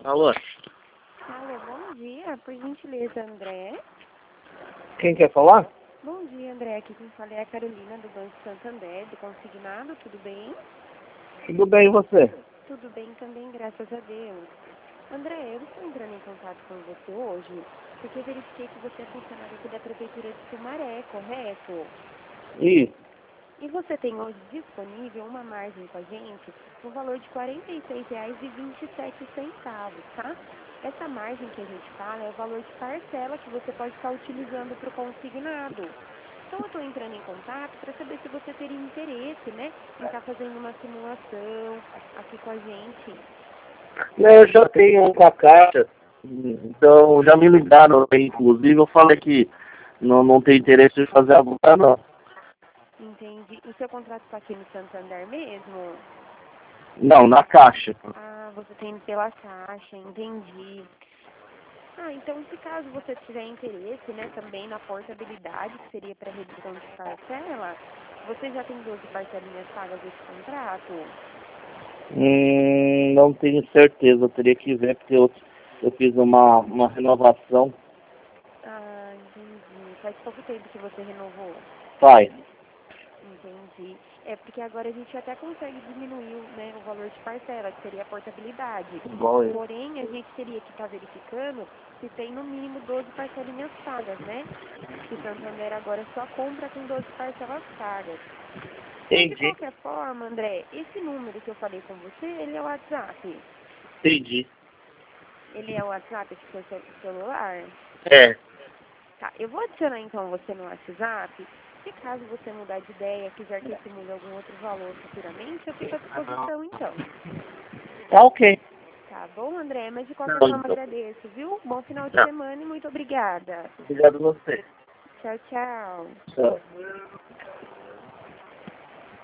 Alô? Alô, bom dia. Por gentileza, André. Quem quer falar? Bom dia, André. Aqui quem fala é a Carolina, do Banco Santander, do Consignado. Tudo bem? Tudo bem, e você? Tudo bem também, graças a Deus. André, eu estou entrando em contato com você hoje porque verifiquei que você é funcionário aqui da Prefeitura de Sumaré, correto? Isso. E você tem hoje disponível uma margem com a gente no valor de R$ 46,27, tá? Essa margem que a gente fala é o valor de parcela que você pode estar utilizando para o consignado. Então eu estou entrando em contato para saber se você teria interesse, né, em estar fazendo uma simulação aqui com a gente. Eu já tenho um com a Caixa, então já me ligaram, inclusive eu falei que não tem interesse em fazer agora não. Entendi. O seu contrato está aqui no Santander mesmo? Não, na Caixa. Ah, você tem pela Caixa, entendi. Ah, então se caso você tiver interesse, né, também na portabilidade, que seria para redução de parcela, você já tem 12 parcelinhas pagas desse contrato? Não tenho certeza, eu teria que ver porque eu fiz uma renovação. Ah, entendi. Faz pouco tempo que você renovou. Faz. Entendi. É porque agora a gente até consegue diminuir, né, o valor de parcela, que seria a portabilidade. Igual eu. Porém, a gente teria que estar verificando se tem no mínimo 12 parcelinhas pagas, né? Que o Santander agora só compra com 12 parcelas pagas. Mas de Entendi. qualquer forma, André, esse número que eu falei com você, ele é o WhatsApp. Entendi. Ele é o WhatsApp do seu celular? É. Tá, eu vou adicionar então você no WhatsApp. Se caso você mudar de ideia, quiser que eu simule algum outro valor futuramente, eu fico à disposição então. Tá ok. Tá bom, André? Mas de qualquer Não, forma então. agradeço, viu? Bom final de Não. semana e muito obrigada. Obrigado a você. Tchau, tchau. Tchau.